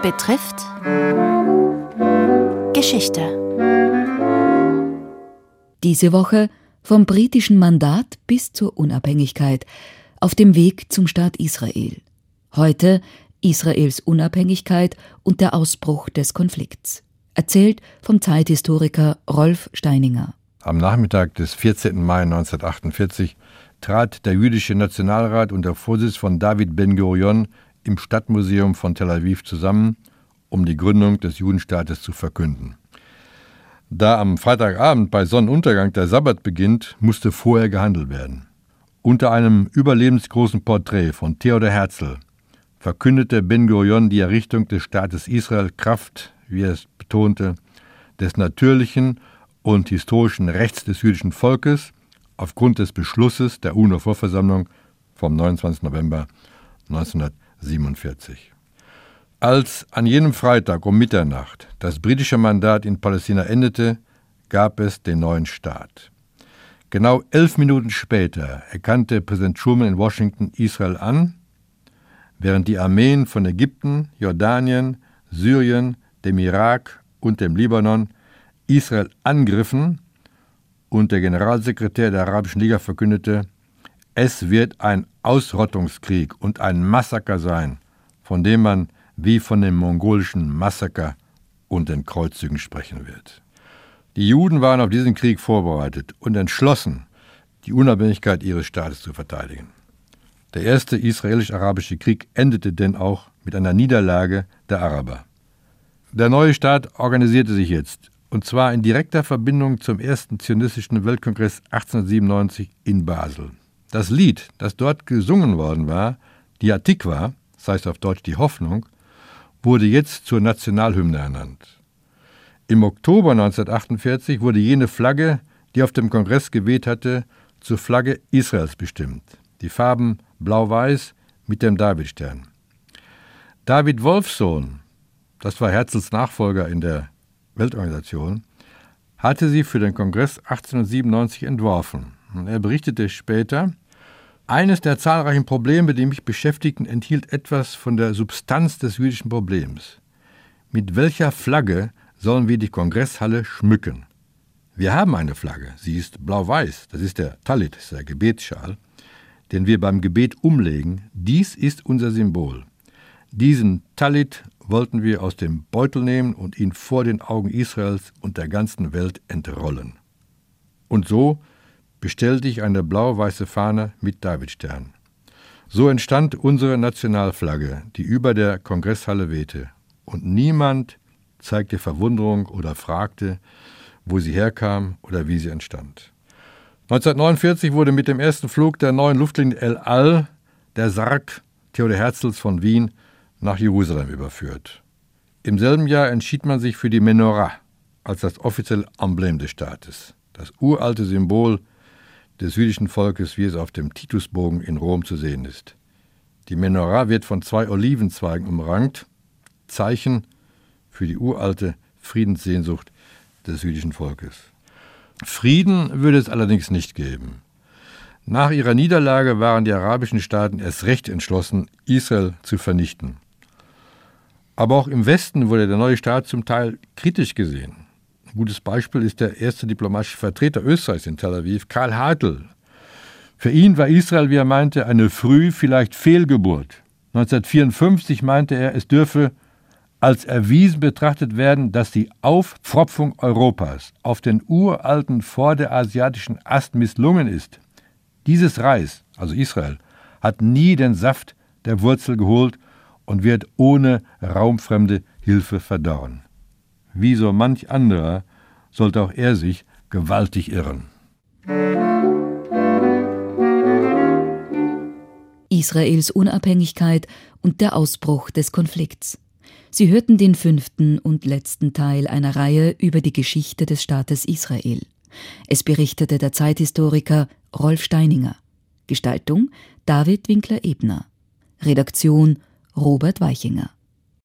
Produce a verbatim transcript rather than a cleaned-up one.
betrifft Geschichte. Diese Woche vom britischen Mandat bis zur Unabhängigkeit auf dem Weg zum Staat Israel. Heute Israels Unabhängigkeit und der Ausbruch des Konflikts. Erzählt vom Zeithistoriker Rolf Steininger. Am Nachmittag des vierzehnten Mai neunzehnhundertachtundvierzig trat der jüdische Nationalrat unter Vorsitz von David Ben-Gurion im Stadtmuseum von Tel Aviv zusammen, um die Gründung des Judenstaates zu verkünden. Da am Freitagabend bei Sonnenuntergang der Sabbat beginnt, musste vorher gehandelt werden. Unter einem überlebensgroßen Porträt von Theodor Herzl verkündete Ben-Gurion die Errichtung des Staates Israel Kraft, wie er es betonte, des natürlichen und historischen Rechts des jüdischen Volkes aufgrund des Beschlusses der UNO-Vorversammlung vom neunundzwanzigsten November neunzehnhundertsiebenundvierzig. Als an jenem Freitag um Mitternacht das britische Mandat in Palästina endete, gab es den neuen Staat. Genau elf Minuten später erkannte Präsident Truman in Washington Israel an, während die Armeen von Ägypten, Jordanien, Syrien, dem Irak und dem Libanon Israel angriffen und der Generalsekretär der Arabischen Liga verkündete, es wird ein Ausrottungskrieg und ein Massaker sein, von dem man wie von dem mongolischen Massaker und den Kreuzzügen sprechen wird. Die Juden waren auf diesen Krieg vorbereitet und entschlossen, die Unabhängigkeit ihres Staates zu verteidigen. Der erste israelisch-arabische Krieg endete denn auch mit einer Niederlage der Araber. Der neue Staat organisierte sich jetzt, und zwar in direkter Verbindung zum ersten zionistischen Weltkongress achtzehnhundertsiebenundneunzig in Basel. Das Lied, das dort gesungen worden war, die Hatikwa, das heißt auf Deutsch die Hoffnung, wurde jetzt zur Nationalhymne ernannt. Im Oktober neunzehnhundertachtundvierzig wurde jene Flagge, die auf dem Kongress geweht hatte, zur Flagge Israels bestimmt. Die Farben blau-weiß mit dem Davidstern. David Wolffsohn, das war Herzls Nachfolger in der Weltorganisation, hatte sie für den Kongress achtzehnhundertsiebenundneunzig entworfen. Und er berichtete später, eines der zahlreichen Probleme, die mich beschäftigten, enthielt etwas von der Substanz des jüdischen Problems. Mit welcher Flagge sollen wir die Kongresshalle schmücken? Wir haben eine Flagge, sie ist blau-weiß, das ist der Talit, das ist der Gebetsschal, den wir beim Gebet umlegen. Dies ist unser Symbol. Diesen Talit wollten wir aus dem Beutel nehmen und ihn vor den Augen Israels und der ganzen Welt entrollen. Und so bestellte ich eine blau-weiße Fahne mit Davidstern. So entstand unsere Nationalflagge, die über der Kongresshalle wehte. Und niemand zeigte Verwunderung oder fragte, wo sie herkam oder wie sie entstand. neunzehnhundertneunundvierzig wurde mit dem ersten Flug der neuen Luftlinie El Al der Sarg Theodor Herzls von Wien nach Jerusalem überführt. Im selben Jahr entschied man sich für die Menorah als das offizielle Emblem des Staates, das uralte Symbol des jüdischen Volkes, wie es auf dem Titusbogen in Rom zu sehen ist. Die Menorah wird von zwei Olivenzweigen umrankt, Zeichen für die uralte Friedenssehnsucht des jüdischen Volkes. Frieden würde es allerdings nicht geben. Nach ihrer Niederlage waren die arabischen Staaten erst recht entschlossen, Israel zu vernichten. Aber auch im Westen wurde der neue Staat zum Teil kritisch gesehen. Ein gutes Beispiel ist der erste diplomatische Vertreter Österreichs in Tel Aviv, Karl Hartl. Für ihn war Israel, wie er meinte, eine früh, vielleicht Fehlgeburt. neunzehnhundertvierundfünfzig meinte er, es dürfe als erwiesen betrachtet werden, dass die Aufpfropfung Europas auf den uralten vorderasiatischen Ast misslungen ist. Dieses Reis, also Israel, hat nie den Saft der Wurzel geholt und wird ohne raumfremde Hilfe verdorren. Wie so manch anderer sollte auch er sich gewaltig irren. Israels Unabhängigkeit und der Ausbruch des Konflikts. Sie hörten den fünften und letzten Teil einer Reihe über die Geschichte des Staates Israel. Es berichtete der Zeithistoriker Rolf Steininger. Gestaltung David Winkler-Ebner. Redaktion Robert Weichinger.